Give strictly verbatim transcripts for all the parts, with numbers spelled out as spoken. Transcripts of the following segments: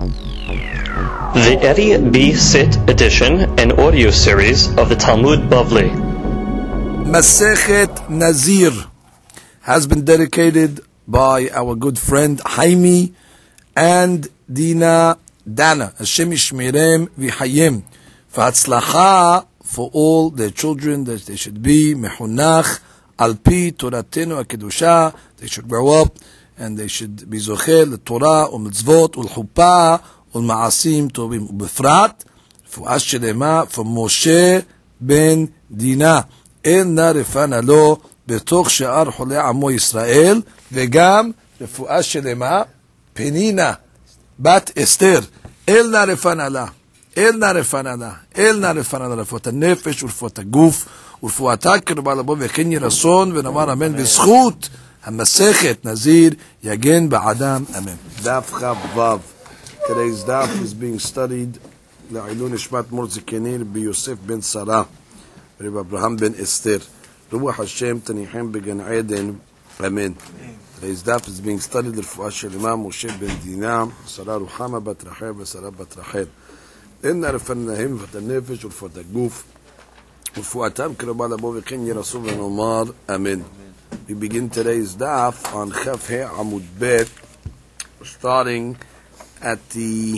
The Eddie B. Sit edition and audio series of the Talmud Bavli. Masechet Nazir has been dedicated by our good friend Haimi and Dina Dana. Hashem Yishmerem V'Hayim. V'Hatzlacha for all their children, that they should be Mehunach Al-Pi Toratenu HaKedusha. They should grow up and they should be Zocher L'Torah U'Mitzvot U'L'Chuppah U'Ma'asim Tovim U'Befrat. Fu'as Shelema from Moshe ben Dina. אלנה רפנה לו בתוך שאר חולי עמו ישראל, וגם רפואה שלמה פנינה בת אסתר. אלנה רפנה לה, אלנה רפנה לה, אלנה רפנה לה, רפואת הנפש ורפואת הגוף ורפואתה קרבה לבוא וכן יהי רצון ונאמר אמן בזכות המסכת נזיר יגן בעדם אמן. דף כ"ו. Today's daf is being studied לעילוי נשמת מורזקני רבי יוסף בן שרה Rabbi Abraham ben Esther. Ruach Hashem Tanichem Began Eden. Amen. Today's daf is being studied L'Refuah Shelema Moshe ben Dina, Sarah Ruhama bat Rachel, Sarah bat Rachel. Inna refanahim v'at hanefesh u'rfuat haguf u'rfuatam k'raba labo v'chen yirasu v'nomar. Amen. We begin today's daf on Chaf He Amud Bet, starting at the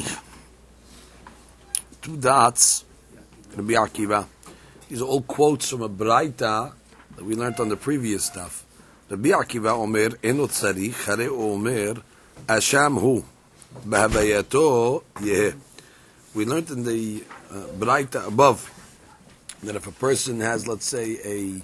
two dots. Rabbi Akiva. These are all quotes from a Braita that we learned on the previous stuff. Rabbi Akiva Omer, Eno Tzarich, Hare Omer, Asham Hu, B'Havayato Yeh. We learned in the uh, Braita above that if a person has, let's say, a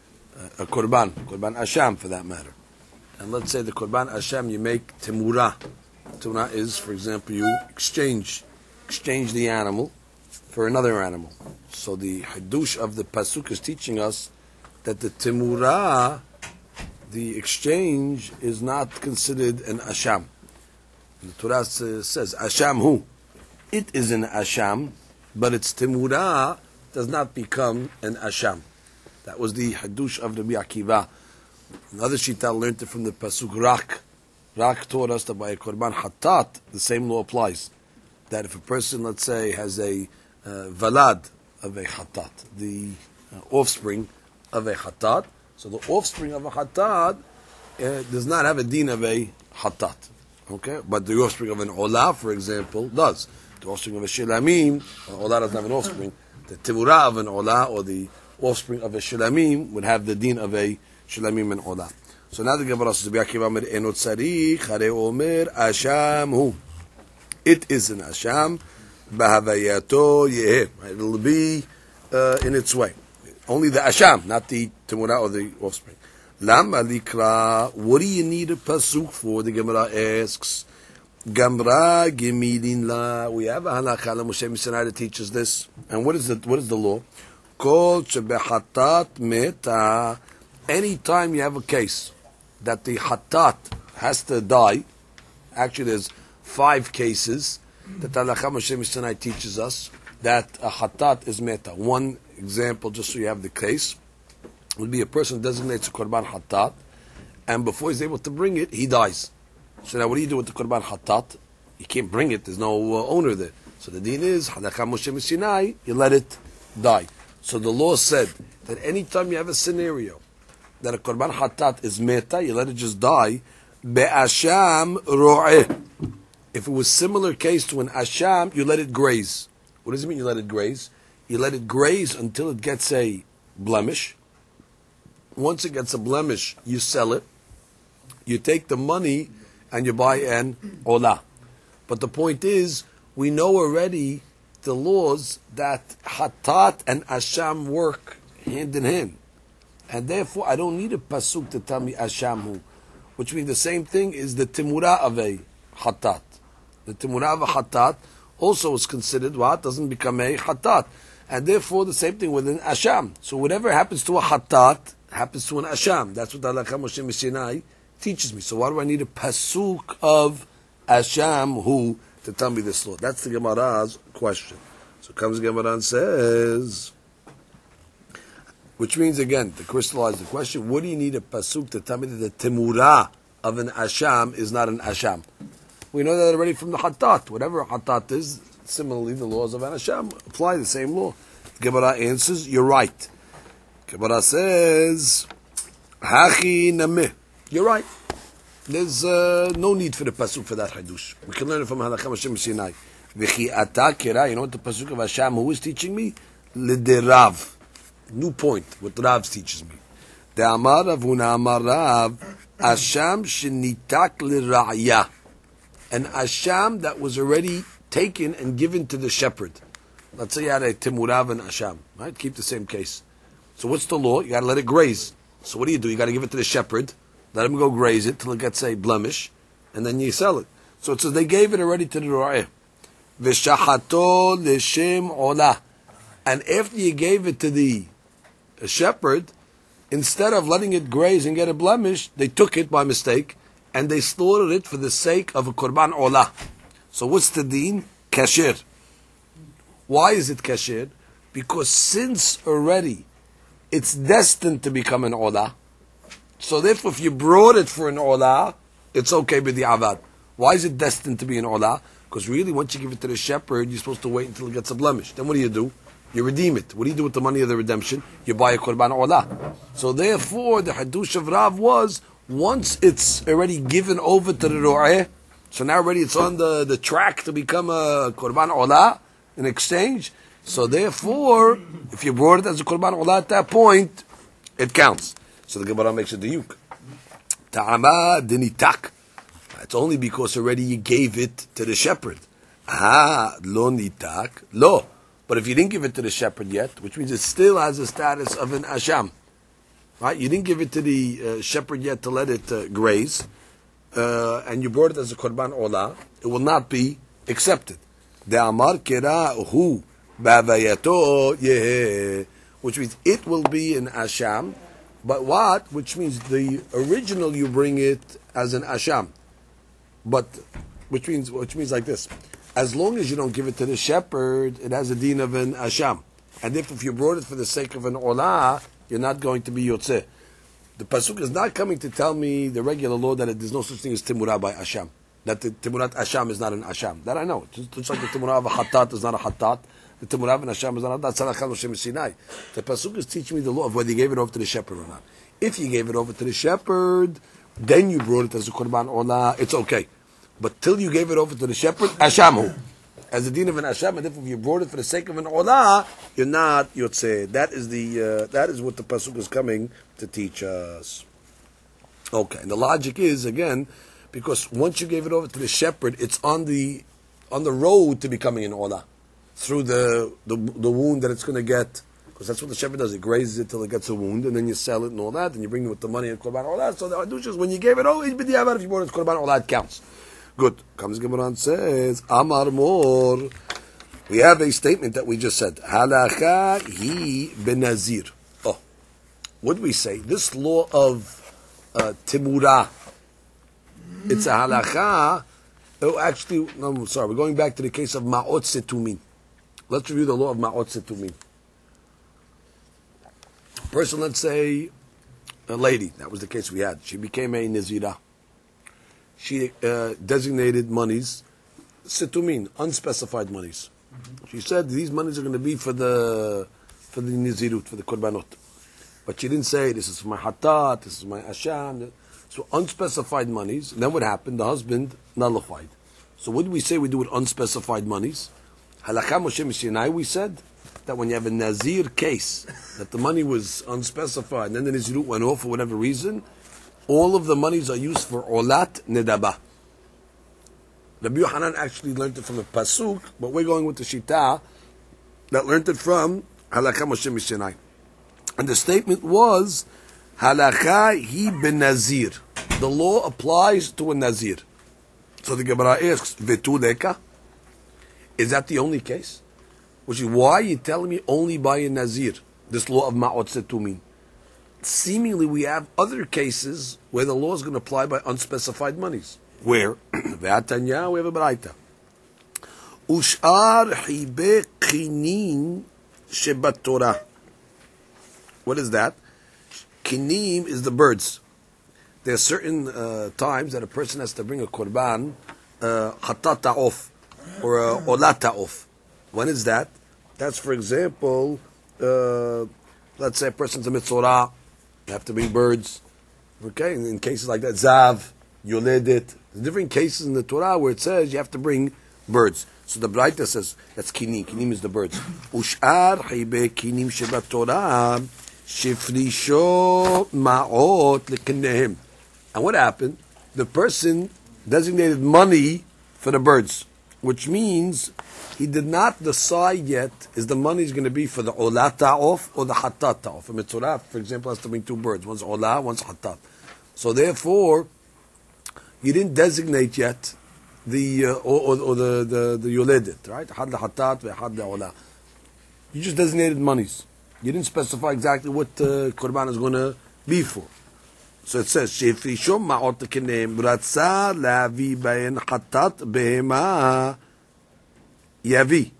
a Korban, Korban Asham for that matter, and let's say the Korban Asham, you make Temura. Temura is, for example, you exchange, exchange the animal for another animal. So the Hadush of the Pasuk is teaching us that the Temurah, the exchange, is not considered an Asham. The Torah says, Asham hu. It is an Asham, but its Temurah does not become an Asham. That was the Hadush of Rabbi Akiva. Another Shita learned it from the Pasuk Rak. Rak taught us that by a Korban Hatat, the same law applies. That if a person, let's say, has a uh, Valad, of a Hatat, the uh, offspring of a Hatat. So the offspring of a Hatat uh, does not have a din of a Hatat. Okay? But the offspring of an Olah, for example, does. The offspring of a Shilamim, Olah doesn't have an offspring. The Temurah of an Olah, or the offspring of a Shilamim, would have the din of a Shilamim and Olah. So now the Gemara says, Eno tzarich, hare omer, Asham hu. It is an Asham. B'havayato yeh. It'll be uh, in its way. Only the asham, not the temurah or the offspring. Lama likra. What do you need a pasuk for? The Gemara asks. Gamra gemilin la. We have a halakha la Moshe Mishnah that teaches this. And what is the what is the law? Kol shebehatat meta. Anytime you have a case that the hatat has to die. Actually, there's five cases that Halakha Moshe Mishnah teaches us that a hatat is meta. One example, just so you have the case, would be a person designates a korban hatat, and before he's able to bring it, he dies. So now, what do you do with the korban hatat? You can't bring it. There's no uh, owner there. So the deen is Halakha Moshe Mishnah, you let it die. So the law said that anytime you have a scenario that a korban hatat is meta, you let it just die. Be'asham ro'eh. If it was similar case to an asham, you let it graze. What does it mean you let it graze? You let it graze until it gets a blemish. Once it gets a blemish, you sell it. You take the money and you buy an olah. But the point is, we know already the laws that hatat and asham work hand in hand. And therefore, I don't need a pasuk to tell me asham hu. Which means the same thing is the timurah of a hatat. The Timurah of a Hatat also is considered what? Doesn't become a Hatat. And therefore the same thing with an Asham. So whatever happens to a Hatat happens to an Asham. That's what Halakha Moshe Mishnah teaches me. So why do I need a Pasuk of Asham hu to tell me this law? That's the Gemara's question. So comes the Gemara and says, which means again, to crystallize the question, what do you need a Pasuk to tell me that the Timurah of an Asham is not an Asham? We know that already from the Hatat. Whatever Hatat is, similarly, the laws of An Hashem apply the same law. Gemara answers, you're right. Gemara says, Hachi nameh. You're right. There's uh, no need for the pasuk for that hadush. We can learn it from Halakha Hashem Sinai. V'chi ata kira. You know what the pasuk of Hashem who is teaching me? L'derav. New point. What Rav teaches me. De'amar Rav Huna amar Rav. Hashem shenitak l'ra'ya. An asham that was already taken and given to the shepherd. Let's say you had a timurav and asham. Right? Keep the same case. So what's the law? You got to let it graze. So what do you do? You got to give it to the shepherd. Let him go graze it till it gets a blemish, and then you sell it. So it says they gave it already to the ra'eh. V'shachato l'shem olah. And after you gave it to the shepherd, instead of letting it graze and get a blemish, they took it by mistake, and they slaughtered it for the sake of a korban olah. So what's the deen? Kasher. Why is it kasher? Because since already it's destined to become an olah, so therefore, if you brought it for an olah, it's okay with the avad. Why is it destined to be an olah? Because really, once you give it to the shepherd, you're supposed to wait until it gets a blemish. Then what do you do? You redeem it. What do you do with the money of the redemption? You buy a korban olah. So therefore, the hadush of Rav was, once it's already given over to the ro'eh, so now already it's on the, the track to become a korban olah in exchange. So therefore, if you brought it as a korban olah at that point, it counts. So the Gemara makes a diuk. Ta'ama dinitak. It's only because already you gave it to the shepherd. Ah, lo nitak. Lo. But if you didn't give it to the shepherd yet, which means it still has the status of an asham. Right? You didn't give it to the uh, shepherd yet to let it uh, graze. Uh, and you brought it as a korban olah. It will not be accepted. De'amar kera hu bavayato yeh. Which means it will be an asham. But what? Which means the original you bring it as an asham. But, which means which means like this. As long as you don't give it to the shepherd, it has a deen of an asham. And if, if you brought it for the sake of an olah, you're not going to be yotzeh. The pasuk is not coming to tell me the regular law that there's no such thing as timurah by asham. That the timurat asham is not an asham. That I know. Just, just like the timurah of a hatat is not a hatat. The Timurah and Hashem is not that Salachal Moshe Sinai. The pasuk is teaching me the law of whether you gave it over to the shepherd or not. If you gave it over to the shepherd, then you brought it as a korban olah. It's okay, but till you gave it over to the shepherd, Hashamu, as the deen of an Hasham, and if you brought it for the sake of an olah, you're not yotzeh. That is the uh, that is what the pasuk is coming to teach us. Okay, and the logic is again because once you gave it over to the shepherd, it's on the on the road to becoming an olah. Through the, the the wound that it's going to get, because that's what the shepherd does. He grazes it till it gets a wound, and then you sell it and all that, and you bring it with the money and korban all that. So the hadush is when you gave it, oh, if you bought it korban all that counts. Good. Comes Gemara and says, Amar Mor. We have a statement that we just said. Halacha hi benazir. Oh, what do we say? This law of uh, timurah. It's a halacha. Oh, actually, no, I'm sorry. We're going back to the case of ma'ot setumin. Let's review the law of ma'ot setumin. Person, let's say, a lady. That was the case we had. She became a nizira. She uh, designated monies, setumin, unspecified monies. Mm-hmm. She said these monies are going to be for the for the nizirut, for the korbanot. But she didn't say this is for my hatat, this is my asham. So unspecified monies. And then what happened? The husband nullified. So what do we say we do with unspecified monies? Halakha Moshe Sinai, we said that when you have a nazir case, that the money was unspecified, and then the nizirut went off for whatever reason, all of the monies are used for olat nedaba. Rabbi Yohanan actually learned it from a pasuk, but we're going with the shita that learned it from Halakha Moshe Sinai. And the statement was, Halakha hi ben nazir. The law applies to a nazir. So the Gemara asks, Vetu leka? Is that the only case? Which is, why are you telling me only by a nazir, this law of ma'ot setumin? Seemingly we have other cases where the law is going to apply by unspecified monies. Where? Ve'atanya, we have a baraita. Ushar hibe kinin shebat Torah. What is that? Kinim is the birds. There are certain uh, times that a person has to bring a korban uh, hatat ta'of or uh, olat ta'of. When is that? That's, for example, uh, let's say a person's a mitzorah, you have to bring birds. Okay, in, in cases like that, zav, yoledit. There's different cases in the Torah where it says you have to bring birds. So the Braita says that's kinim. Kinim is the birds. Ushar hibe kinim sheba Torah shifrisho ma'ot lekenehem. And what happened? The person designated money for the birds, which means he did not decide yet is the money is going to be for the olah ta'of or the hatat ta'of. A mitzorah, for example, has to bring two birds. One's olah, one's hatat. So therefore, you didn't designate yet the uh, or, or, or the the the yoledit, right? Had the hatat, had the olah. You just designated monies. You didn't specify exactly what uh, korban is going to be for. So it says shefishom ma'ot kenem ratza lavi bayin hatat behema yavi.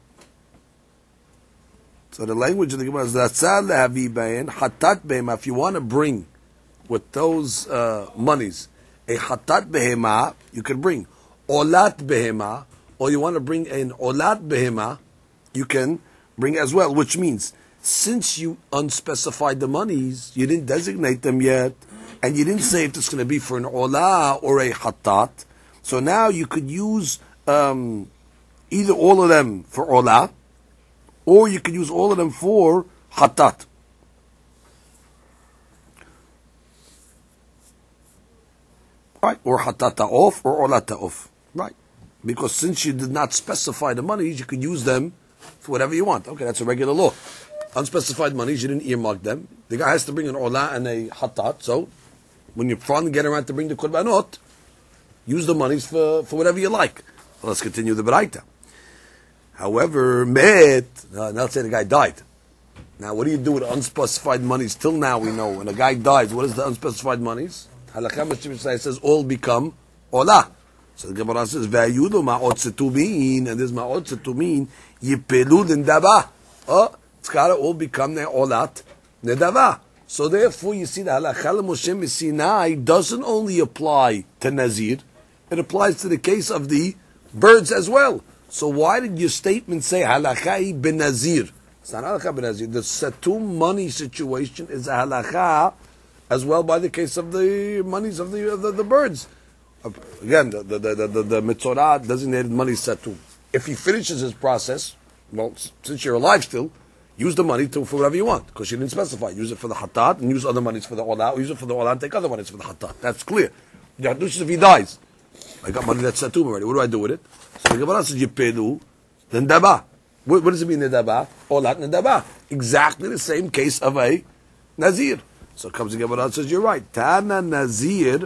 So the language of the Gemara is ratza lavi bayin hatat behema. If you want to bring with those uh, monies a hatat behema, you can bring olat behema, or you want to bring an olat behema, you can bring as well. Which means, since you unspecified the monies, you didn't designate them yet, and you didn't say if it's going to be for an olah or a hatat. So now you could use um, either all of them for olah, or you could use all of them for hatat. Right, or hatata off or olata off. Right, because since you did not specify the monies, you could use them for whatever you want. Okay, that's a regular law. Unspecified monies, you didn't earmark them. The guy has to bring an olah and a hatat. So when you finally get around to bring the korbanot, use the monies for, for whatever you like. Well, let's continue the Braita. However, met, uh, now let's say the guy died. Now, what do you do with unspecified monies? Till now we know when a guy dies, what is the unspecified monies? Halakha Mishra says all become olah. So the Gemara says va'yudu ma'ot setumin, and this ma'ot setumin yipelu l'ndava. Oh, it's got to all become the olat nedava. So therefore, you see the halakha Moshe Sinai doesn't only apply to Nazir; it applies to the case of the birds as well. So why did your statement say halakha ben Nazir? It's not halakha ben Nazir. The setum money situation is a halakha as well by the case of the monies of the of the, the birds. Again, the the the, the, the mitzorah designated money setum. If he finishes his process, well, since you're alive still, use the money to for whatever you want, because you didn't specify. Use it for the hatat, and use other monies for the olah, or use it for the olah and take other monies for the hatat. That's clear. The hadush is if he dies. I got money that's setum already. What do I do with it? So the Gemara says yipedu, then daba. What, what does it mean nedaba? Olat nedaba. Exactly the same case of a nazir. So comes the Gemara and says, you're right. Tana Nazir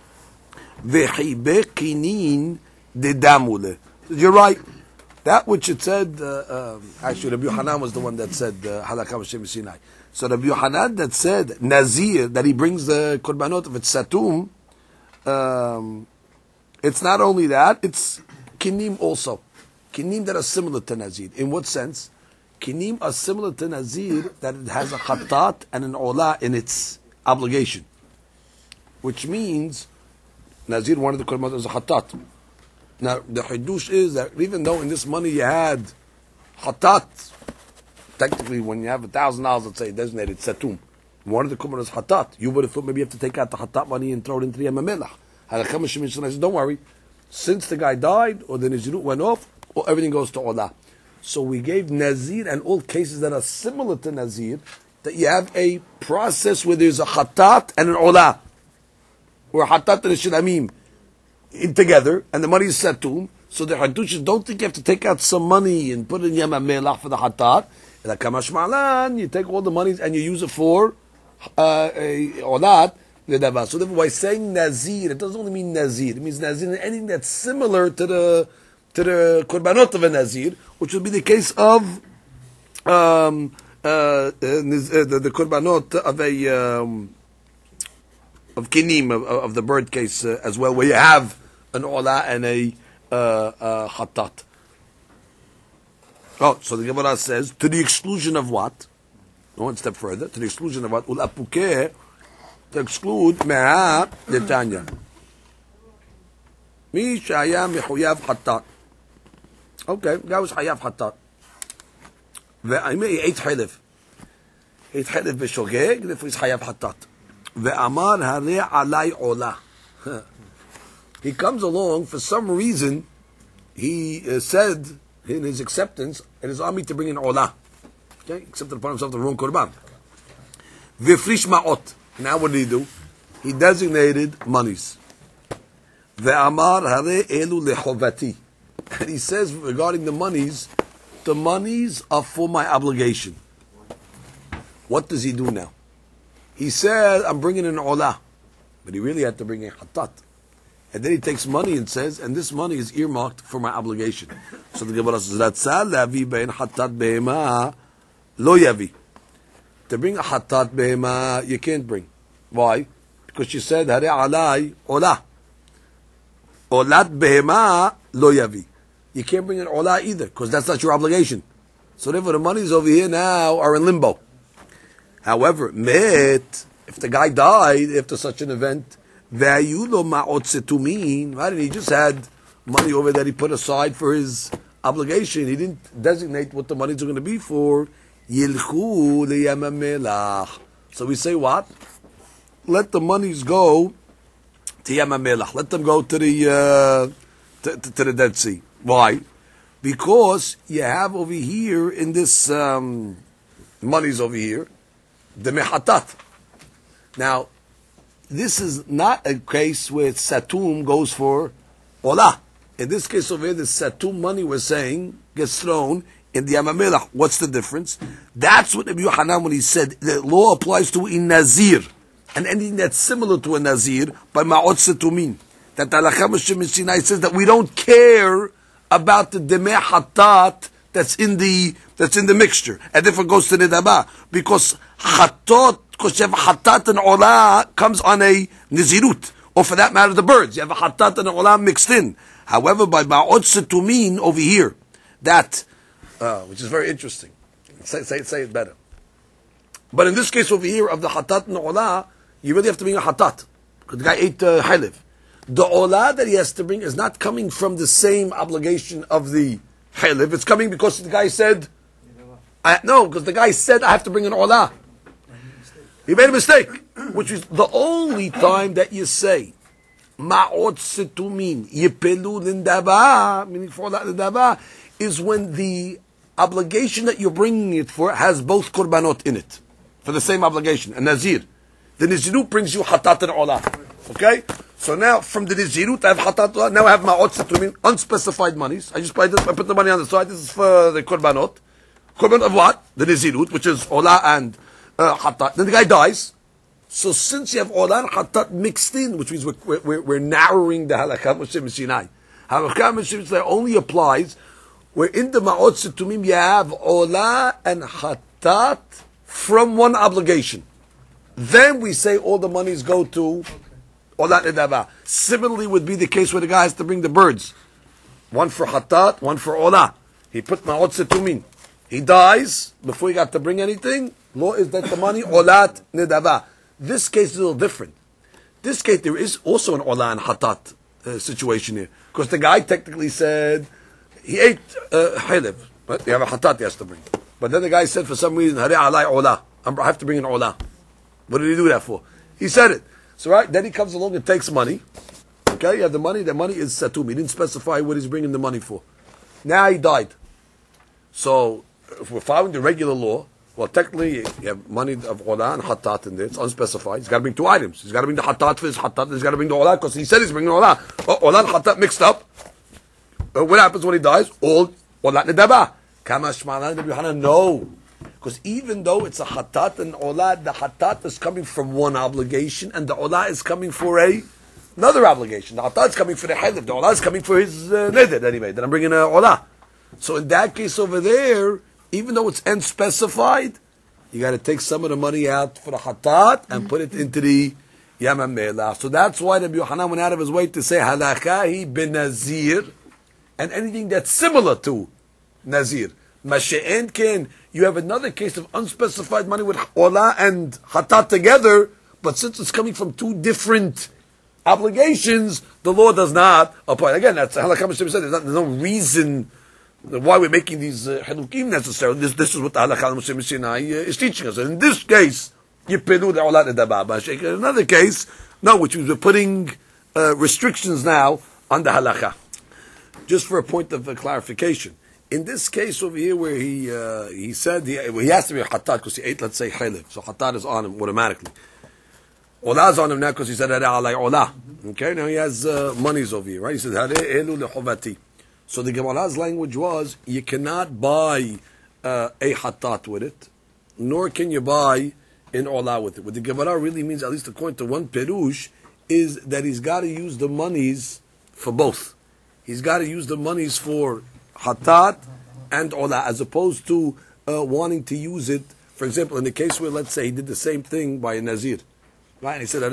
v'chibe kinin dedamule. You're right. That which it said, uh, um, actually Rabbi Yohanan was the one that said halakha Moshe Sinai. So Rabbi Yohanan that said Nazir, that he brings the korbanot of its satum, um, it's not only that, it's kinim also. Kinim that are similar to Nazir. In what sense? Kinim are similar to Nazir, that it has a khatat and an olah in its obligation. Which means, Nazir, one of the korbanot is a khatat. Now, the hidush is that even though in this money you had khatat, technically when you have a thousand dollars, let's say, designated satum, one of the korbanot is khatat, you would have thought maybe you have to take out the khatat money and throw it into the yamamelah. Halakha Moshe says, don't worry, since the guy died, or the Nazirut went off, or everything goes to olah. So we gave Nazir and all cases that are similar to Nazir, that you have a process where there's a khatat and an olah, or a khatat and a shilamim in together, and the money is satum. So the hadushas don't think you have to take out some money and put it in yam melach for the khatat. Like kamash malan, you take all the monies and you use it for uh, a olat. So therefore, by saying Nazir, it doesn't only mean Nazir. It means Nazir in anything that's similar to the to the korbanot of a Nazir, which would be the case of um, uh, uh, the, the korbanot of a um, of kinim, of, of the bird case uh, as well, where you have an olah and a uh, uh, hatat. Oh, so the Gemara says, to the exclusion of what? One step further, to the exclusion of what? Ulapukeh, to exclude me'a detanya. Mi shaya mechuyav hatat. Okay, that was hayav hatat. He ate chalev. He ate chalev b'shogeg, therefore he's hayav hatat. Ve'amar harei alai olah. He comes along, for some reason, he uh, said in his acceptance, it is on me to bring in olah. Okay, accepted upon himself the wrong korban. V'frish ma'ot. Now what did he do? He designated monies. Ve'amar harei elu lechovati. And he says regarding the monies, the monies are for my obligation. What does he do now? He said, I'm bringing in olah. But he really had to bring in hatat. And then he takes money and says, and this money is earmarked for my obligation. So the Gemara says, Ratzah lavi bein hatat behema lo yavi. To bring a hatat behema, you can't bring. Why? Because you said, Hare alai olah. Olat behema lo yavi. You can't bring an olah either, because that's not your obligation. So therefore the monies over here now are in limbo. However, met, if the guy died after such an event, why didn't he just had money over that he put aside for his obligation? He didn't designate what the monies are going to be for. So we say what? Let the monies go to Yam HaMelach. Let them go to the uh, to, to, to the Dead Sea. Why? Because you have over here in this um, monies over here the mehatat. Now, this is not a case where satum goes for olah. In this case over here, the satum money we're saying gets thrown in the Yam HaMelach. What's the difference? That's what Rabbi Yohanan, when he said the law applies to in nazir and anything that's similar to a nazir by ma'ot setumin. That the Halakha Moshe Sinai says that we don't care about the demeh hatat that's in the that's in the mixture, and therefore goes to nidaba because hatot. Because you have a hatat and olah comes on a nizirut, or for that matter, the birds. You have a hatat and olah mixed in. However, by ma'od setumin over here, that, uh, which is very interesting. Say, say, say it better. But in this case over here, of the hatat and olah, you really have to bring a hatat. Because the guy ate uh, halev. The olah that he has to bring is not coming from the same obligation of the halev. It's coming because the guy said, I, no, because the guy said, I have to bring an olah. He made a mistake, which is the only time that you say ma'ot setumin yipelu lindaba, meaning for that lindaba, is when the obligation that you're bringing it for has both korbanot in it, for the same obligation, a nazir. The nizirut brings you hatat and olah. Okay, so now from the nizirut I have hatat olah. Now I have ma'ot setumin, unspecified monies. I just I put the money on the side. This is for the korbanot. Korban of what? The nizirut, which is olah and Uh, hatat. Then the guy dies. So since you have olah and hatat mixed in, which means we're, we're, we're narrowing the halakha Moshe Sinai. Halakha Moshe Sinai only applies where in the ma'ot setumim you have olah and hatat from one obligation. Then we say all the monies go to olah nedava. Similarly would be the case where the guy has to bring the birds. One for hatat, one for olah. He put ma'ot setumim. He dies before he got to bring anything. Law is that the money olat nedava. This case is a little different. This case there is also an olah and hatat uh, situation here, because the guy technically said he ate uh, halev, but you have a hatat he has to bring. But then the guy said for some reason hare alai olah, I have to bring an olah. What did he do that for? He said it. So right then he comes along and takes money. Okay, you have the money. The money is satum. He didn't specify what he's bringing the money for. Now he died. So if we're following the regular law, well, technically, you have money of olah and hatat in there. It's unspecified. He's got to bring two items. He's got to bring the hatat for his hatat. He's got to bring the olah because he said he's bringing olah. Oh, olah and hatat mixed up. Uh, what happens when he dies? All olah nedaba. Kama shma'alan Rabbi Yohanan, no. Because even though it's a hatat and olah, the hatat is coming from one obligation and the olah is coming for a another obligation. The hatat is coming for the halif. The olah is coming for his uh, neder that he made. Then I'm bringing a olah. So in that case over there, even though it's unspecified, you got to take some of the money out for the hatat and put it into the Yam HaMelach. So that's why Rabbi Yohanan went out of his way to say halakhahi ben nazir and anything that's similar to nazir. Mashe'en ken, you have another case of unspecified money with olah and hatat together, but since it's coming from two different obligations, the law does not apply. Again, that's halakha Hashem said. There's, not, there's no reason why we're making these halukim uh, necessarily. This, this is what the halakha Hashem Sinai is teaching us. And in this case, yipilu le'olat edabah. In another case, no, which means we're putting uh, restrictions now on the halakha. Just for a point of uh, clarification. In this case over here, where he uh, he said he, well, he has to be a hatat because he ate, let's say, chaylev. So hatat is on him automatically. Olah is on him now because he said alay olah. Okay, now he has uh, monies over here, right? He said elu lehovati. So the Gemara's language was you cannot buy uh, a hatat with it, nor can you buy an olah with it. What the Gemara really means, at least according to one perush, is that he's got to use the monies for both. He's got to use the monies for hatat and olah, as opposed to uh, wanting to use it. For example, in the case where, let's say, he did the same thing by a nazir, right? And he said,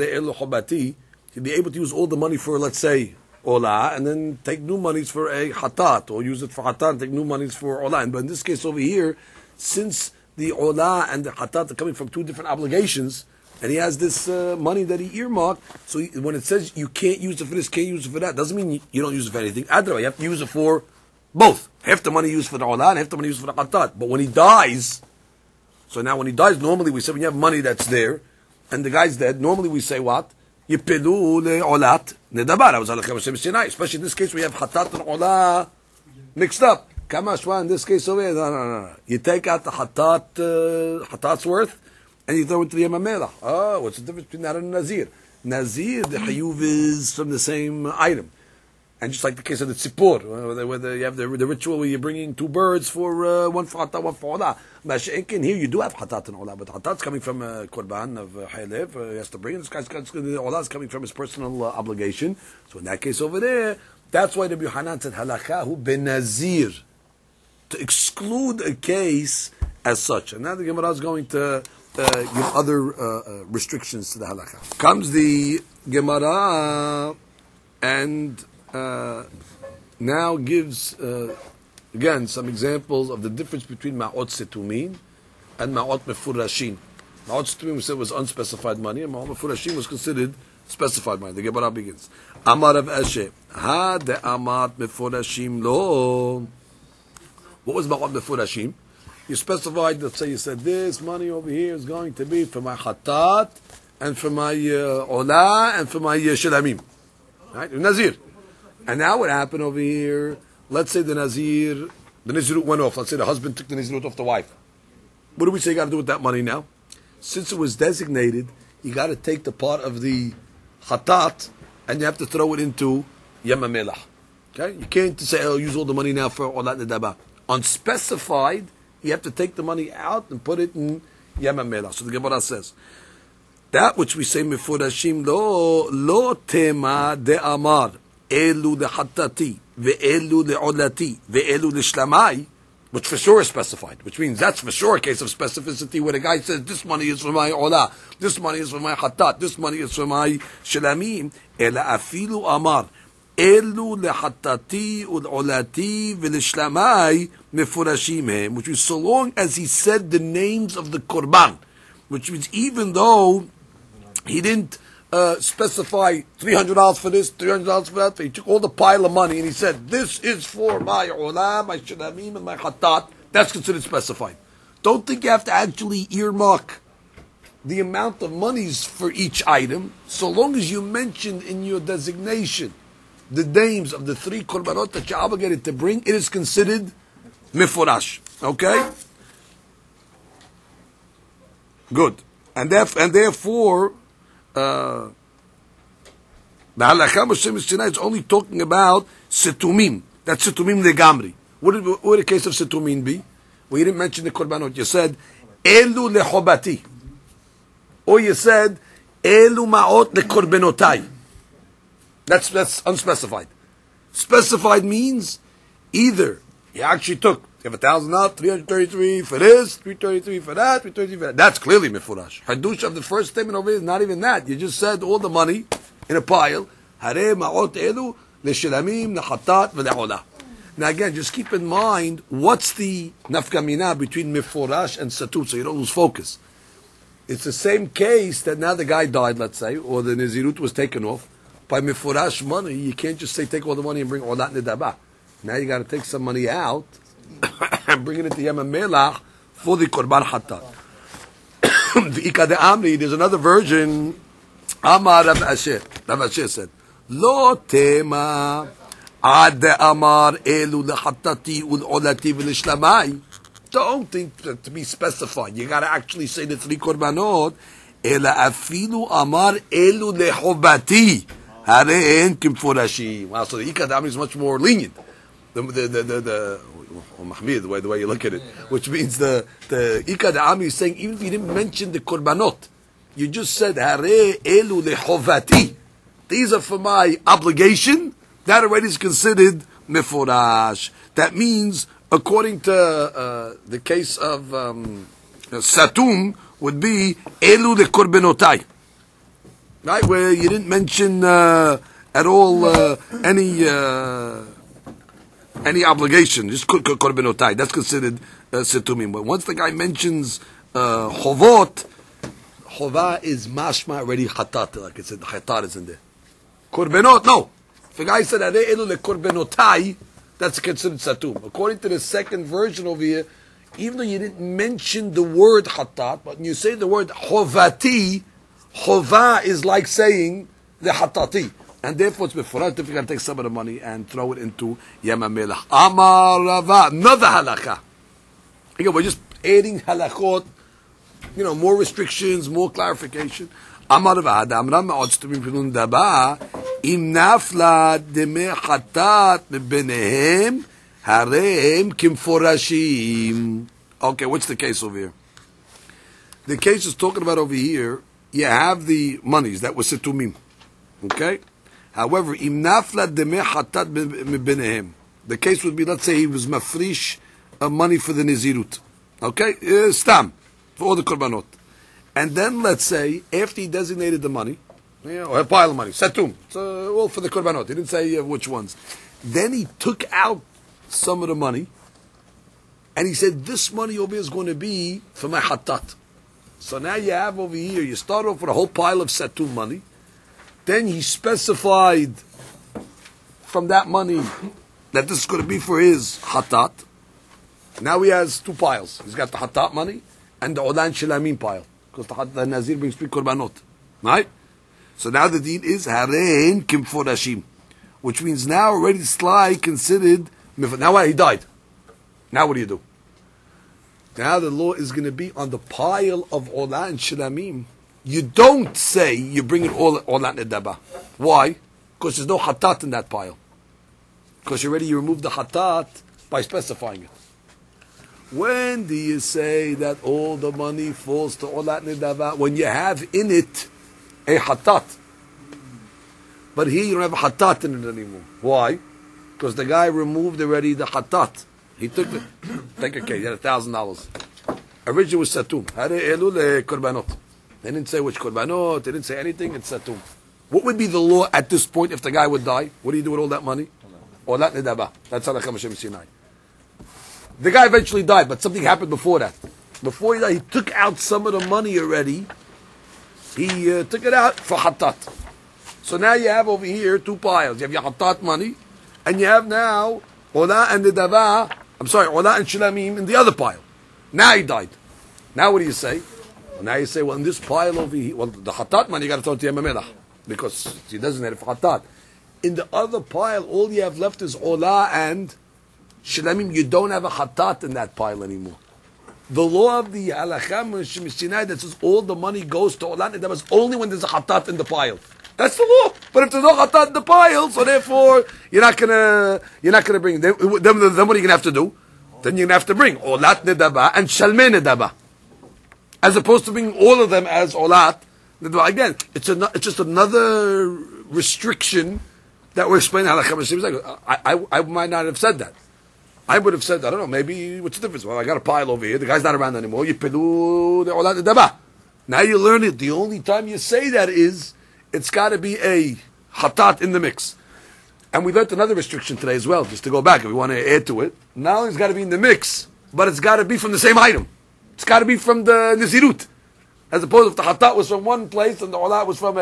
he'd be able to use all the money for, let's say, olah, and then take new monies for a hatat, or use it for hatat and take new monies for olah. But in this case over here, since the olah and the hatat are coming from two different obligations, and he has this uh, money that he earmarked, so he, when it says you can't use it for this, can't use it for that, doesn't mean you, you don't use it for anything. Adra, you have to use it for both. Half the money used for the olah and half the money used for the hatat. But when he dies, so now when he dies, normally we say when you have money that's there, and the guy's dead, normally we say what? Yipilu le'olat nedabar. That was halakha Hashem Sinai. Especially in this case, we have hatat and olah mixed up. Kamashwa, in this case over here, no, no, no, no. You take out the hatat, uh, hatat's worth, and you throw it to the Yamamela. Oh, what's the difference between that and Nazir? Nazir, the hayuv is from the same item. And just like the case of the tzipor, where, where you have the, the ritual where you're bringing two birds for uh, one for hatat, one for olah. Masha'inkin, here you do have hatat and olah, but hatat's coming from a korban of uh, haylev, uh, he has to bring it. This guy's, the olah is coming from his personal uh, obligation. So in that case over there, that's why the Yohanan said halakhahu benazir, to exclude a case as such. And now the Gemara is going to uh, give other uh, uh, restrictions to the halakha. Comes the Gemara and Uh, now gives uh, again some examples of the difference between ma'ot setumin and ma'ot mefurashin. Ma'ot setumin we said was unspecified money, and ma'ot mefurashin was considered specified money. The Gemara begins. Amar of Eshe, ha de amat mefurashim lo. What was ma'ot mefurashim? You specified, let's say you said this money over here is going to be for my hatat and for my uh, olah and for my uh, shalamim, right? Nazir. And now what happened over here, let's say the Nazir, the Nazirut went off. Let's say the husband took the Nazirut off the wife. What do we say you got to do with that money now? Since it was designated, you got to take the part of the hatat and you have to throw it into Yamamelah. Okay? You can't say, oh, use all the money now for Olat Nedaba. Unspecified, you have to take the money out and put it in Yamamelah. So the Gemara says, that which we say, Mefurashim lo, lo tema de amar. Elu lehatati, ve'elu le'olati, ve'elu le'shlamai, which for sure is specified, which means that's for sure a case of specificity where the guy says, this money is for my olah, this money is for my hatat, this money is for my shalamim, ela afilu amar, elu lehatati, ul'olati, ve'le'shlamai, mefurashim hem, which is so long as he said the names of the korban, which means even though he didn't Uh, specify three hundred dollars for this, three hundred dollars for that. He took all the pile of money and he said, this is for my olah, my shalamim, and my hatat. That's considered specified. Don't think you have to actually earmark the amount of monies for each item, so long as you mention in your designation the names of the three korbanot that you're obligated to bring, it is considered mifurash. Okay? Good. And, theref- and therefore, Uh, the halakha Hashem Sinai is only talking about setumim. That's setumim legamri. What would, what would the case of setumim be? Well, you didn't mention the korbanot. You said elu lehobati, or you said elu ma'ot lekorbenotai. That's that's unspecified. Specified means either you actually took, you have a thousand out, three hundred thirty-three for this, three thirty-three for that, three thirty-three for that. That's clearly mefurash. Hadush of the first statement over here is not even that. You just said all the money in a pile. Hare ma'ot elu le'shalamim le'chatat ve'le'olah. Now again, just keep in mind what's the nafkamina between mefurash and satut, so you don't lose focus. It's the same case that now the guy died, let's say, or the Nazirut was taken off. by mifurash money, you can't just say take all the money and bring all that nidaba. Now you got to take some money out and bring it into Yem HaMelach for the korban hatat. V'ika de Amri, there's another version. Amar Rav Asher. Rav Asher said, Lo tema ad amar elu lehatati ul'olati v'lishlamai. Don't think that to be specified. You got to actually say the three korbanot. Ela afilu amar elu lehobati. Harein kimfurashi. Wow, so the Ika de Amri is much more lenient. The the the the, the oh, Mahmir, the way the way you look at it, which means the the Ika de Amri is saying even if you didn't mention the korbanot, you just said Hare elu lehovati. These are for my obligation. That already is considered mifurash. That means, according to uh, the case of um, satum, would be elu lekorbenotai, right? Where you didn't mention uh, at all uh, any. Uh, Any obligation, just korbenotai, that's considered uh, setumim. But once the guy mentions uh, chovot, chova is mashma already chatat, like it said, the chatat is in there. Korbenot, no. If the guy said arei elu lekorbenotai, that's considered satum. According to the second version over here, even though you didn't mention the word chatat, but when you say the word chovati, chova is like saying the hatati. And therefore, it's before if you got to take some of the money and throw it into Yem HaMelach. Amar Rava, another halakha. Again, we're just adding halachot, you know, more restrictions, more clarification. Amar Rava, Amra me'od sh'tumim pilun daba, im nafla demei chatat benehem, hareim kimforashim. Okay, what's the case over here? The case is talking about over here, you have the monies that were setumim. Okay? However, im nafla demei hatat benehem. The case would be, let's say he was mafrish uh, money for the nizirut. Okay? Uh, stam. For all the korbanot. And then, let's say, after he designated the money, you know, a pile of money, satum, it's uh, all for the korbanot. He didn't say uh, which ones. Then he took out some of the money, and he said, this money over here is going to be for my hatat. So now you have over here, you start off with a whole pile of satum money. Then he specified from that money that this is going to be for his hatat. Now he has two piles. He's got the hatat money and the olan shilamim pile. Because the, the nazir brings three korbanot. Right? So now the deed is harein kimforashim. Which means now already sly considered. Now what? He died. Now what do you do? Now the law is going to be on the pile of olan shilamim. You don't say you bring it all all at nedaba. Why? Because there's no hatat in that pile. Because you already you removed the hatat by specifying it. When do you say that all the money falls to all at nedaba? When you have in it a hatat. But here you don't have a hatat in it anymore. Why? Because the guy removed already the hatat. He took the take a case. He had a thousand dollars. Originally was satum. Hare elu le korbanot. They didn't say which korbanot, they didn't say anything, it's satum. What would be the law at this point if the guy would die? What do you do with all that money? Olat nedaba. That's halakha Moshe Sinai. The guy eventually died, but something happened before that. Before he died, he took out some of the money already. He uh, took it out for hatat. So now you have over here two piles. You have your hatat money, and you have now ola and nedaba, I'm sorry, ola and shilamim in the other pile. Now he died. Now what do you say? Now you say, well, in this pile over here, well, the hatat money you got to throw to Yem HaMelach because he doesn't have it for hatat. In the other pile, all you have left is ola and shilamim. You don't have a hatat in that pile anymore. The law of the halakha Moshe Sinai that says all the money goes to ola and that was only when there's a hatat in the pile. That's the law. But if there's no hatat in the pile, so therefore you're not gonna you're not gonna bring. Then, then, then what are you gonna have to do? Then you're gonna have to bring olat nedaba and shalmei nedaba. As opposed to being all of them as olat. Again, it's, a, it's just another restriction that we're explaining halakha Moshe. I, I, I might not have said that. I would have said, I don't know, maybe, what's the difference? Well, I got a pile over here, the guy's not around anymore, you pilu the olat nedaba. Now you learn it. The only time you say that is, it's got to be a hatat in the mix. And we learned another restriction today as well, just to go back, if we want to add to it. Not only it's got to be in the mix, but it's got to be from the same item. It's got to be from the Nizirut. As opposed to if the hatat was from one place and the olat was from a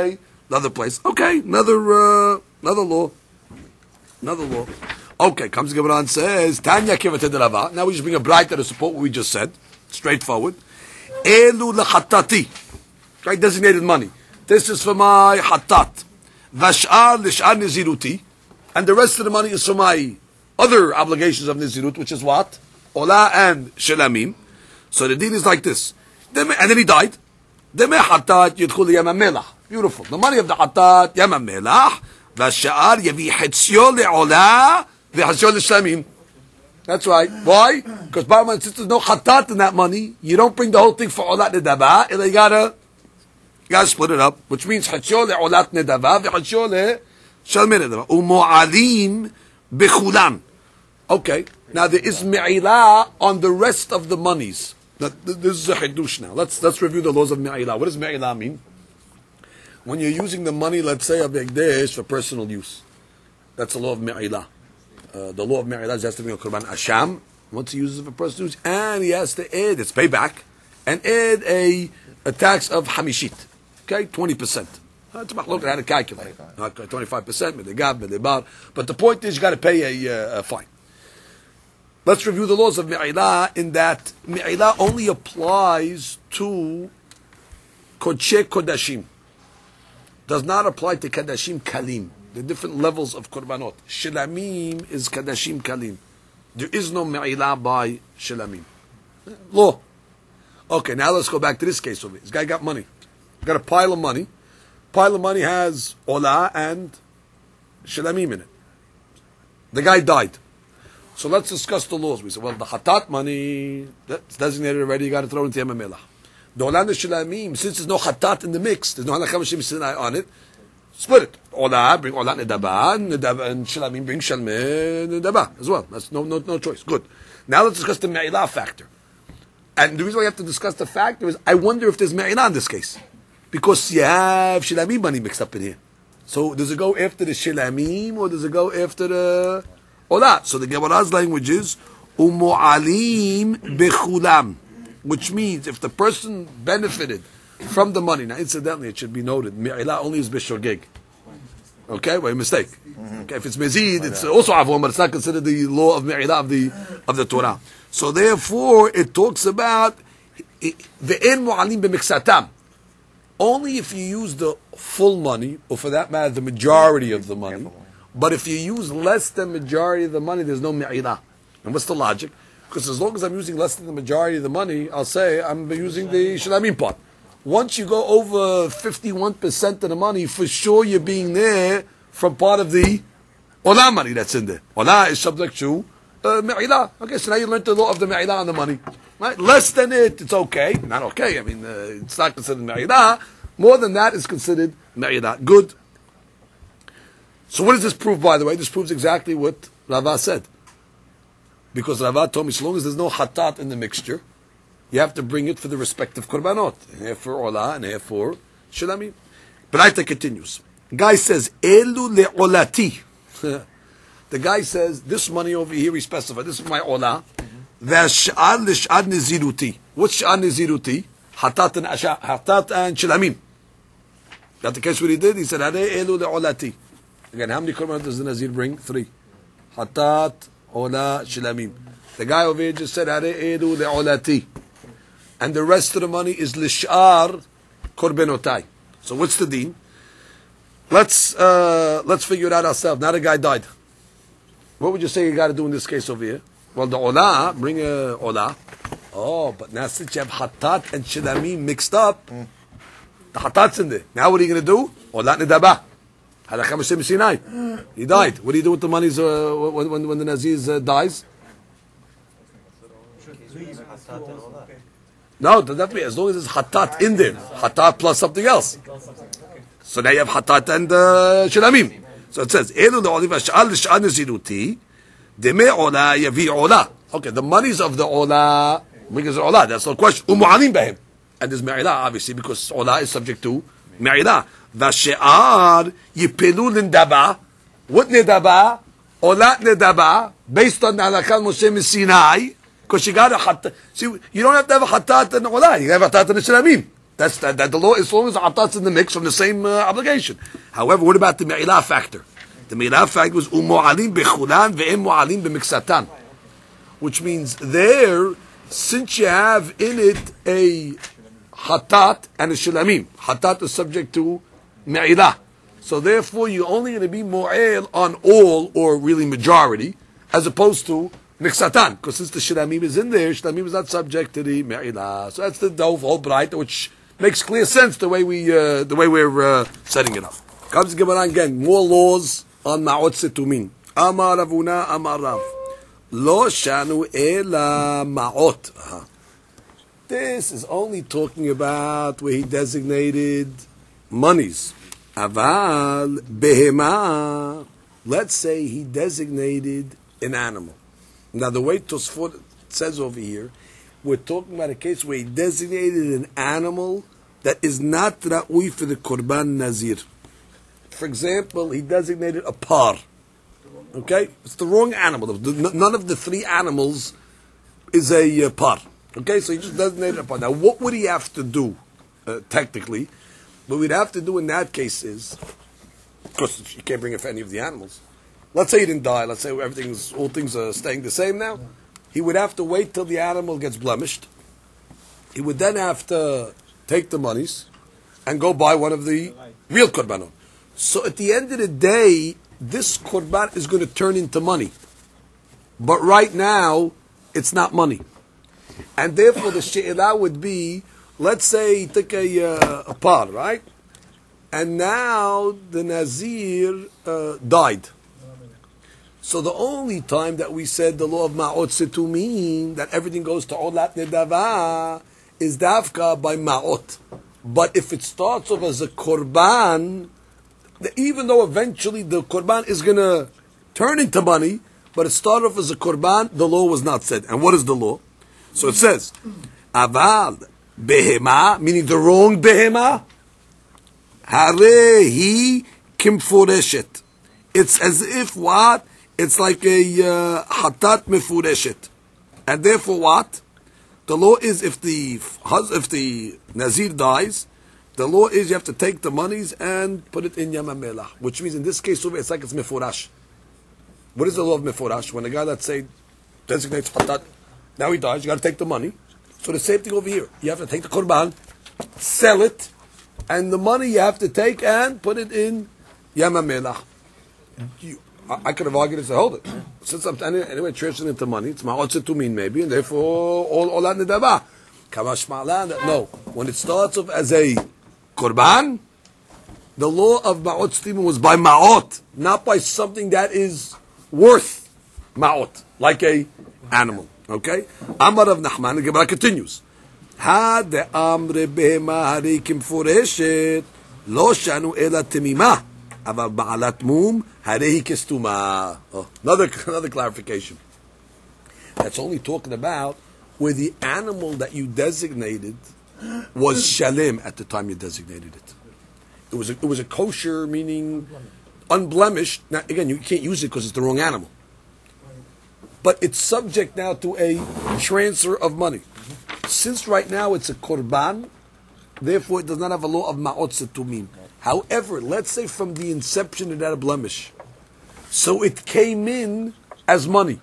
Another place. Okay, another uh, another law. Another law. Okay, comes the Gemara and says, Tanya Kivat Rava. Now we just bring a brighter to support what we just said. Straightforward. Elu lehatati. Right, designated money. This is for my hatat. Vash'ar lish'ar niziruti. And the rest of the money is for my other obligations of nizirut, which is what? Ola and shelamim. So the deal is like this. And then he died. Deme hatat yidchul yamam melach. Beautiful. The money of the hatat, yamam melach. Vash'ar yavi hetzio le'ola v'hetzio l'shlamim. That's right. Why? Because Barman, since there's no hatat in that money, you don't bring the whole thing for olat nedava, and you gotta, you gotta split it up, which means hetzio le'olat nedava v'hetzio le'shlamim nedava. U'mo'alim b'chulam. Okay. Now there is me'ilah on the rest of the monies. Now, this is a chidush now. Let's let's review the laws of me'ilah. What does me'ilah mean? When you're using the money, let's say, of Ekdesh for personal use. That's the law of me'ilah. Uh, the law of me'ilah has to be a korban asham. Once he uses it for personal use, and he has to add, it's payback, and add a, a tax of hamishit. Okay, twenty percent. It's about looking at how to calculate. Okay, twenty-five percent, but the point is you got to pay a, a fine. Let's review the laws of me'ilah in that me'ilah only applies to kodshe kodashim. Does not apply to kadashim kalim. The different levels of korbanot. Shilamim is kadashim kalim. There is no me'ilah by shilamim. Law. Okay, now let's go back to this case over here. This guy got money. Got a pile of money. Pile of money has olah and shilamim in it. The guy died. So let's discuss the laws. We say, well, the hatat money, that's designated already, you got to throw it into Yamam Melach. The Olah and the Shilamim, since there's no hatat in the mix, there's no halakha Mashim Sinai on it, split it. Olah, bring Olah Nedaba, Nedaba, and Shilamim, bring Shalmeh Nedaba as well. That's no, no, no choice. Good. Now let's discuss the Me'ilah factor. And the reason why we have to discuss the factor is, I wonder if there's Me'ilah in this case. Because you have Shilamim money mixed up in here. So does it go after the Shilamim, or does it go after the Olah? So the Gemara's language is Umu'alim bechulam, which means if the person benefited from the money. Now, incidentally, it should be noted, Me'ilah only is b'shogeg. Okay, well, mistake. Mm-hmm. Okay, if it's mezid, it's also avon, but it's not considered the law of Me'ilah of the of the Torah. So therefore, it talks about ve'en mu'alim b'miksatam. Only if you use the full money, or for that matter, the majority of the money. But if you use less than majority of the money, there's no me'ilah. And what's the logic? Because as long as I'm using less than the majority of the money, I'll say I'm using the shilamim part. Once you go over fifty-one percent of the money, for sure you're being there from part of the olah money that's in there. Olah is subject to uh, me'ilah. Okay, so now you learned the law of the me'ilah on the money. Right? Less than it, it's okay. Not okay. I mean, uh, it's not considered me'ilah. More than that is considered me'ilah. Good. So what does this prove, by the way? This proves exactly what Rava said. Because Rava told me, as long as there's no hatat in the mixture, you have to bring it for the respective korbanot. Here for olah and here for shilamim. Braita continues. Guy says, Elu le'olati. The guy says, this money over here, he specified, this is my olah. V'ash'ar l'sh'ar niziruti. What's sh'ar niziruti? Hatat and asha, hatat and shilamim. That's the case what he did. He said, Hare elu le'olati. Again, how many korbanot does the Nazir bring? Three. Hatat, olah, shilamim. The guy over here just said, Hare elu le'olati. And the rest of the money is lish'ar korbenotai. So what's the deen? Let's uh, let's figure it out ourselves. Now the guy died. What would you say you got to do in this case over here? Well, the olah, bring a olah. Oh, but now since you have hatat and shilamim mixed up, mm. the hatat's in there. Now what are you going to do? Olah nedaba. Halakha Moshe Sinai. He died. What do you do with the money uh, when, when, when the Nazir uh, dies? No, does that mean as long as there's hatat in there, hatat plus something else. So now you have hatat and uh, shilamim. So it says, Elu le'oliva sh'al l'sh'al neziruti, deme olah yavi olah. Okay, the monies of the olah, because of olah, that's no question. Umu'alim behim. And there's me'ilah, obviously, because olah is subject to me'ilah. Vashe'ar yipelu l'ndaba. What nedaba? Olah nedaba, based on the halakha Moshe Sinai, because you got a hatat. See, you don't have to have a hatat and olah, you have a hatat and a shilamim. That's that, that the law, as long as atat's in the mix from the same uh, obligation. However, what about the me'ilah factor? The me'ilah factor was umu'alim bechulan ve'em mu'alim b'miksatan, which means there, since you have in it a hatat and a shilamim, hatat is subject to me'ilah. So therefore, you're only going to be mu'el on all, or really majority, as opposed to miksatan, because since the shilamim is in there, shilamim is not subject to the me'ilah. So that's the whole braita, which makes clear sense the way we uh, the way we're uh, setting it up. Comes the Gemara again, more laws on ma'ot setumin. Amar Ravuna, Amar Rav, lo shanu ela ma'ot. Uh-huh. This is only talking about where he designated monies. Aval behema. Let's say he designated an animal. Now the way Tosfot says over here, we're talking about a case where he designated an animal that is not ra'ui for the korban nazir. For example, he designated a par. Okay, it's the wrong animal. None of the three animals is a uh, par. Okay, so he just designated a par. Now, what would he have to do uh, technically? What we'd have to do in that case is, of course, you can't bring it for any of the animals. Let's say he didn't die. Let's say everything's all things are staying the same now. He would have to wait till the animal gets blemished. He would then have to take the monies and go buy one of the real korbanot. So at the end of the day, this korban is going to turn into money. But right now, it's not money. And therefore, the she'ilah would be, let's say he took a, uh, a par, right? And now the Nazir uh, died. So the only time that we said the law of ma'ot setumin, that everything goes to olat nedava, is dafka by ma'ot. But if it starts off as a korban, even though eventually the korban is going to turn into money, but it started off as a korban, the law was not said. And what is the law? So it says, aval behema, meaning the wrong behema, harehi kimfureshet. It's as if what? It's like a uh, hatat mefureshet. And therefore what? The law is if the if the Nazir dies, the law is you have to take the monies and put it in Yam HaMelach, which means in this case it's like it's mefurash. What is the law of mefurash? When a guy, let's say, designates hatat, now he dies, you got to take the money. So the same thing over here. You have to take the korban, sell it, and the money you have to take and put it in Yam HaMelach. You, I, I could have argued and said, hold it. Since I'm anyway, anyway transferring into money, it's ma'ot setumin maybe, and therefore all olat nedava. Kamash ma'lan. No, when it starts off as a korban, the law of ma'ot setumin was by ma'ot, not by something that is worth ma'ot, like a animal. Okay? Amar of Nachman, the Gemara continues. Ha de amre behema harikim fureshet lo shanu ela temimah. Aval ba'alat mum harehi kestuma. Another another clarification. That's only talking about where the animal that you designated was shalem at the time you designated it. It was a, it was a kosher, meaning unblemished. Now again, you can't use it because it's the wrong animal. But it's subject now to a transfer of money. Since right now it's a korban, therefore it does not have a law of ma'ot setumim. However, let's say from the inception it had a blemish. So it came in as money.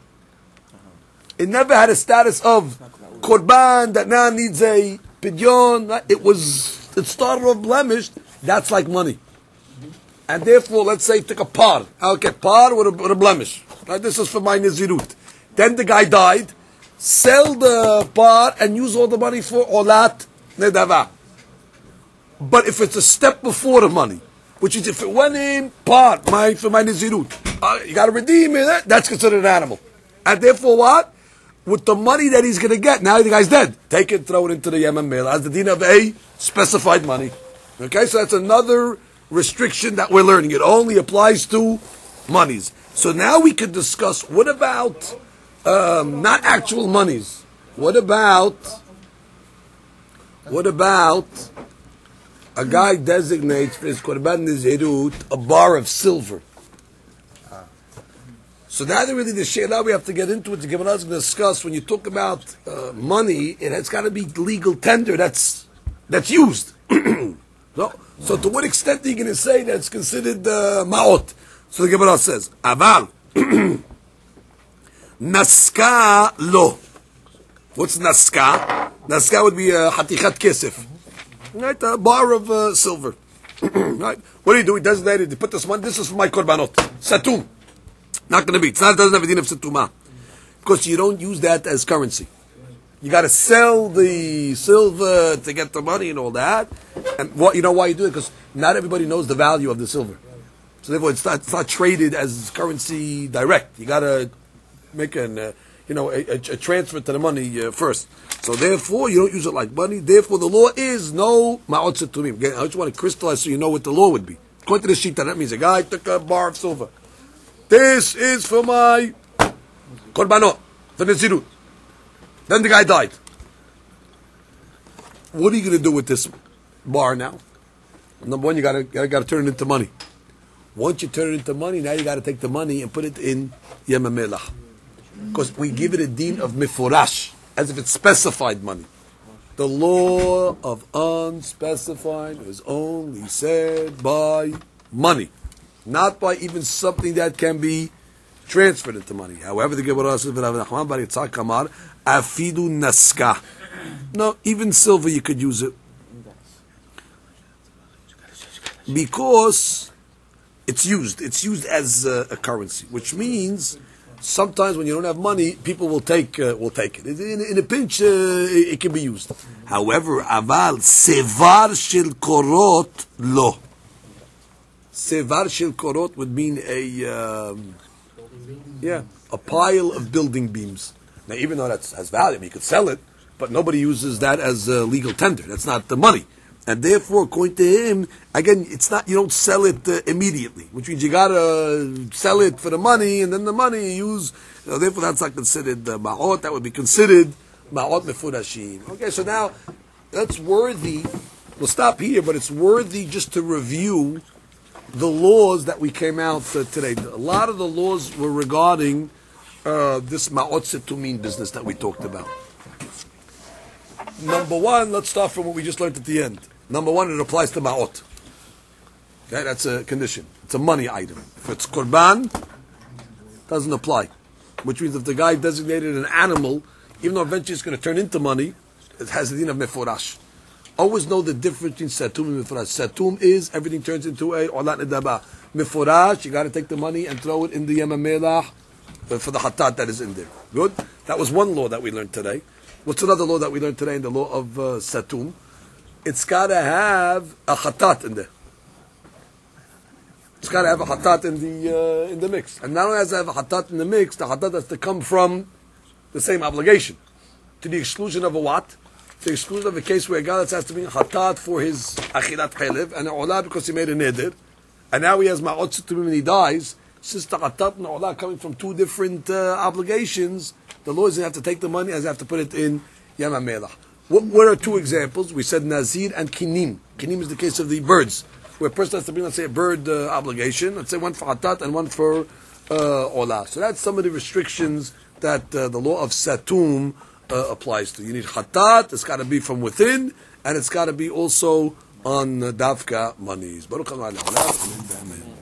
It never had a status of korban that now needs a pidyon. It was, it started off blemished. That's like money. And therefore, let's say it took a par. Okay, par with a, with a blemish. Right? This is for my Nazirut. Then the guy died. Sell the par and use all the money for olat nedava. But if it's a step before the money, which is if it went in par, my, for my Nazirut, uh, you got to redeem it, that's considered an animal. And therefore what? With the money that he's going to get, now the guy's dead. Take it, throw it into the Yam HaMelach as the din of a specified money. Okay, so that's another restriction that we're learning. It only applies to monies. So now we could discuss, what about um, not actual monies? What about, what about a guy designates for his korban nizirut a bar of silver? So now that really the she'elah we have to get into it, the Gemara is going to discuss, when you talk about uh, money, it has got to be legal tender. That's that's used. so, so to what extent are you going to say that it's considered uh, ma'ot? So the Gemara says, aval naska lo. What's naska? Naska would be a hatichat kesef, right? A bar of uh, silver. Right? What do you do? He designated. He put this one. This is for my korbanot. Satum. Not going to be. It's not. It doesn't have a din of satumah because you don't use that as currency. You got to sell the silver to get the money and all that. And what you know why you do it? Because not everybody knows the value of the silver. So therefore, it's not, it's not traded as currency direct. You got to make an uh, you know a, a, a transfer to the money uh, first. So therefore, you don't use it like money. Therefore, the law is no ma'ot setumim. Again, I just want to crystallize so you know what the law would be. According to the shita, that means a guy took a bar of silver. This is for my korbanot, for nezirut. Then the guy died. What are you going to do with this bar now? Number one, you got to got to turn it into money. Once you turn it into money, now you got to take the money and put it in Yem HaMelach. Because we give it a din of miforash, as if it's specified money. The law of unspecified is only said by money, not by even something that can be transferred into money. However, the Gemara says, afidu naska. No, even silver you could use it. Because it's used. It's used as a, a currency, which means sometimes when you don't have money, people will take uh, will take it. In, in a pinch, uh, it, it can be used. However, aval sevar shel korot lo. Sevar shel korot would mean a um, yeah a pile of building beams. Now, even though that has value, you could sell it, but nobody uses that as a legal tender. That's not the money. And therefore, according to him, again, it's not, you don't sell it uh, immediately, which means you gotta sell it for the money, and then the money you use, you know, therefore that's not considered uh, ma'ot, that would be considered ma'ot mefurashim. Okay, so now, that's worthy, we'll stop here, but it's worthy just to review the laws that we came out uh, today. A lot of the laws were regarding uh, this ma'ot setumin business that we talked about. Number one, let's start from what we just learned at the end. Number one, it applies to ma'ot. Okay, that's a condition. It's a money item. If it's korban, it doesn't apply. Which means if the guy designated an animal, even though eventually it's going to turn into money, it has the din of meforash. Always know the difference between satum and meforash. Satum is everything turns into a olat nedaba. Meforash, you got to take the money and throw it in the Yem HaMelach for the hatat that is in there. Good? That was one law that we learned today. What's another law that we learned today in the law of uh, Satum? It's got to have a hatat in there. It's got to have a hatat in the uh, in the mix. And not only has to have a hatat in the mix, the hatat has to come from the same obligation. To the exclusion of a what? To the exclusion of a case where a guy has to bring a hatat for his achilat chaylev, and a olah because he made a neder, and now he has ma'ot setumim when he dies. Since the hatat and the olah coming from two different uh, obligations, the law is going to have to take the money and have to put it in Yem HaMelach. What, what are two examples? We said Nazir and Kinim. Kinim is the case of the birds, where a person has to bring, let's say, a bird uh, obligation, let's say one for Hatat and one for uh, Olah. So that's some of the restrictions that uh, the law of Satum uh, applies to. You need Hatat, it's got to be from within, and it's got to be also on uh, Davka monies. Baruch Adonai.